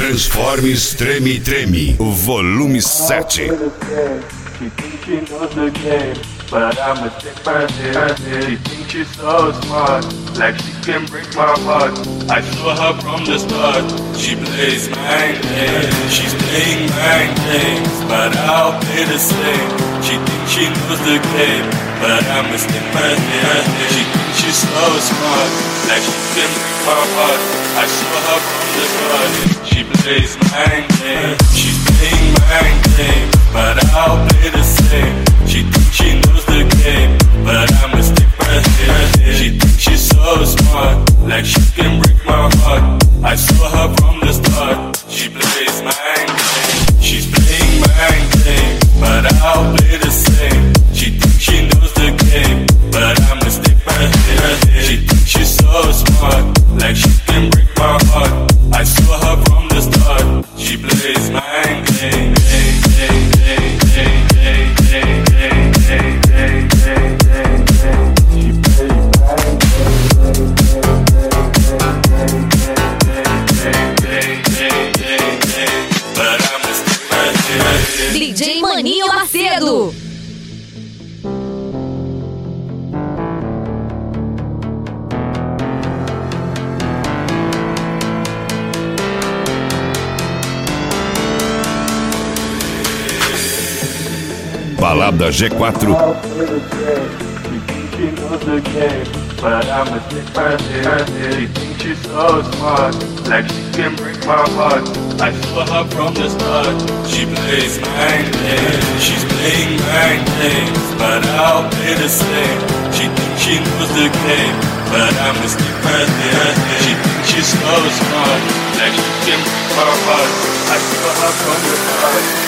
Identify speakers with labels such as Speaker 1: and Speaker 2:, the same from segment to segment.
Speaker 1: Transformes Treme Treme, volume 7.
Speaker 2: She thinks she knows the game, but I'm a sick person. She thinks she's so smart, like she can break my heart. I saw her from the start. She plays mind games, she's playing mind games, but I'll play the same. She thinks she knows the game, but I'm a sick person. She thinks she's so smart, like she can break my heart. I saw her from the start. She plays mind games, she's playing mind games, but I'll play the same. She thinks she knows the game, but I'm a stick person. She thinks she's so smart, like she can break my heart. I saw her from the start. She plays mind games, she's playing mind games, but I'll play the same. She thinks she knows the game, but I'm a stick person. She thinks she's so smart, like she can break my heart. I saw her from the start. She plays mind games.
Speaker 3: DJ Maninho Macedo.
Speaker 1: Balada G4.
Speaker 2: She knows the game, but I'm a sick person. She thinks she's so smart, like she can break my heart. I saw her from the start. She plays mind games, she's playing mind games, but I'll play the same. She thinks she knows the game, but I'm a sick person. She thinks she's so smart, like she can break my heart. I saw her from the start.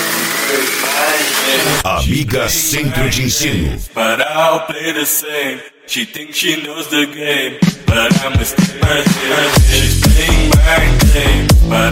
Speaker 1: Amiga Centro de Ensino.
Speaker 2: But I'll play the same. She thinks she knows the game, but I'm a stick person. She's playing mind games, but